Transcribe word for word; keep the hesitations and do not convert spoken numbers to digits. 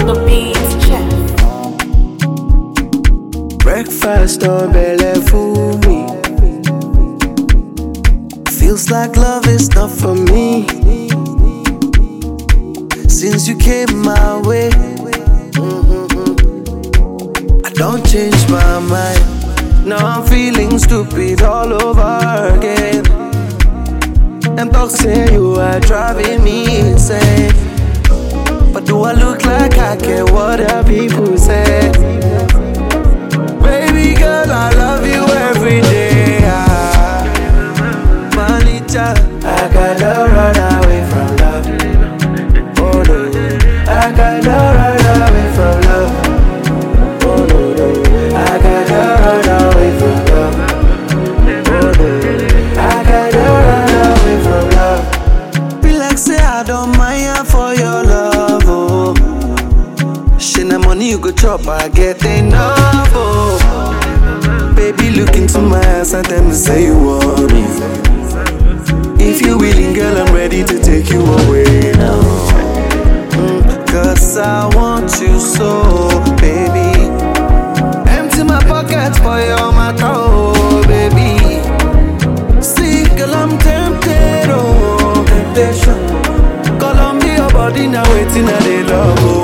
on the beats, check. Breakfast on belly fool me. Feels like love is not for me. Since you came my way, mm-hmm. I don't change my mind. Now I'm feeling stupid all over again. Them talk say you are driving me insane. But do I look like I care what the people say? Baby girl, I love you every day. Ah, Manija, I cannot run away from love. Oh no, I cannot run away from love. Oh no, no, I cannot run away from love. Oh no, I cannot run away from love. Be like say I don't mind for your love. Oh, shit, na money you go chop, I get enough. Oh, baby, look into my eyes and tell me say you want me. If you're willing, girl, I'm ready to take you away now. Mm, Cause I want you so, baby. Empty my pocket for your matter, oh, baby. See, girl, I'm tempted, oh, temptation. Columbia body now waiting at the love, oh.